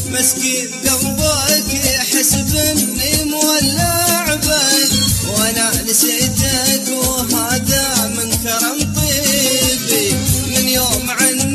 مسكين قلبك يحسب اني مولع بك، وانا نسيتك وهذا من كرم طيبي، من يوم عن